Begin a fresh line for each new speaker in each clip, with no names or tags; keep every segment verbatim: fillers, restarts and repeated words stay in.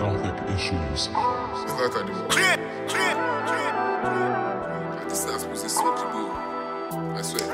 Gothic issues.
C'est vrai, t'as dit moi. This is supposed to smoke the boo. I swear.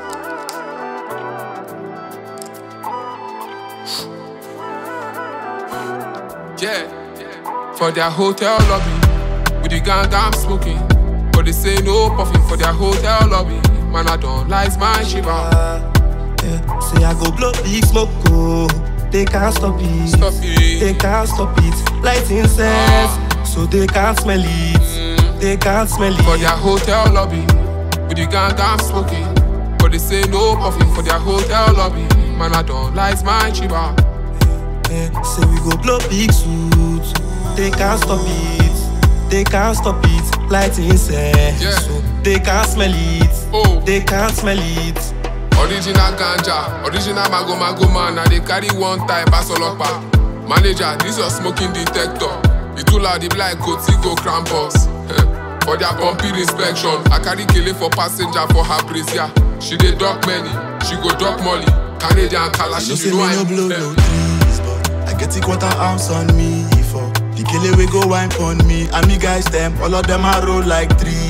Yeah, for their hotel lobby, with the gang I'm smoking. But they say no puffing for their hotel lobby. Man, I don't like my shiva.
Yeah, say I go blow big smoke, oh. They can't stop it.
Stop it.
They can't stop it. Light incense, so they can't smell it.
Mm.
They can't smell it.
For their hotel lobby, with the gang I'm smoking. But they say no puffing for their hotel lobby. Man, I don't like my shiva.
Yeah, say we go blow big suits. They can't stop it. They can't stop it. Light incense,
Yeah.
so they can't smell it.
Oh.
They can't smell it.
Original ganja, original mago mago man. Now they carry one type as olopa. Manager, this your smoking detector. You too loud, the blind coat, go Krampus. For their pumping inspection, I carry kele for passenger for her brazier. She dey duck many, she go duck Molly. Canadian color, she
You say
do
me no blow no trees, but I get it quarter ounce on me for the killer we go wine on me. And me guys them, all of them are roll like three.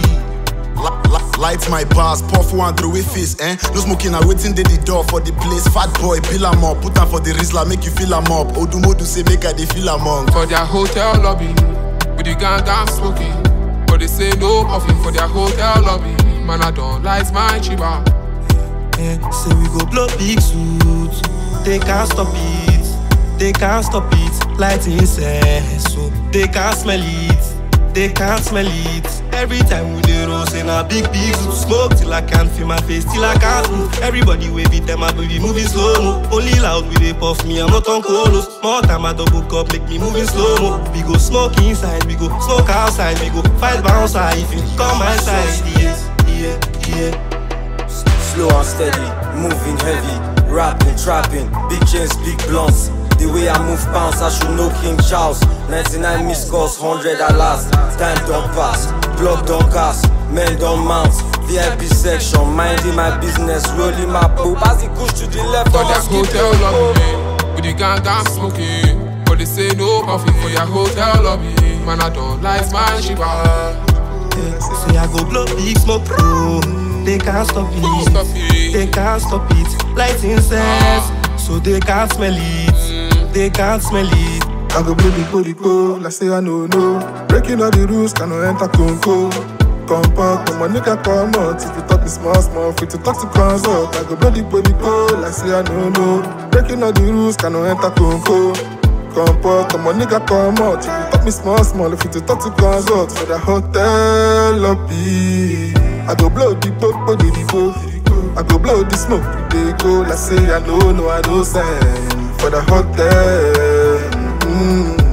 Light my bars, puff one through with face, eh? No smoking, I waiting at the door for the place. Fat boy, bill am up, put am for the Rizla, make you feel am up. Odumodu say make I dey feel among.
For their hotel lobby, with the gang I'm smoking. But they say no puffing for their hotel lobby. Man, I don't like my chiba.
Yeah, say we go blow big suits. They can't stop it. They can't stop it. Light incense, so they can't smell it. They can't smell it. Every time we dey roll, say na big big suit. Smoke till I can't feel my face, till I can't move. Everybody wave it, them I be moving slow mo. Only loud we dey puff me, I'm not on colos. More time I double cup, make me moving slow mo. We go smoke inside, we go smoke outside, we go fight bounce high. If you come my side, yeah, yeah, yeah.
Slow and steady, moving heavy, rapping, trapping, big chains, big blunts. The way I move bounce, I should know King Charles. ninety-nine missed calls, one hundred at last. Time don't pass, block don't cast, men don't mount. V I P section, minding my business, rolling my poop. As it goes to the left,
For
on
their
skip
hotel
it.
lobby, with the gang I'm smoking. But they say no puffing for their hotel lobby. Man, I don't like my shiva.
Yeah, say I go blow big smoke, oh. They can't stop it.
Stop it.
They can't stop it. Light incense, so they can't smell it. They can't smell it.
I go blow the body go, like say I know no. Breaking all the rules, cannot enter conco. Compact, my nigga come out. If you talk me small, small, free to talk to consult. I go blow the body go, like say I know no. Breaking all the rules, cannot enter conco. Compact, my nigga come out. If you talk me small, small, free to talk to consult. For the hotel lobby, I go blow the body go. I go blow the smoke, they go, like say I know, no, I know sign. For the hotel, mm.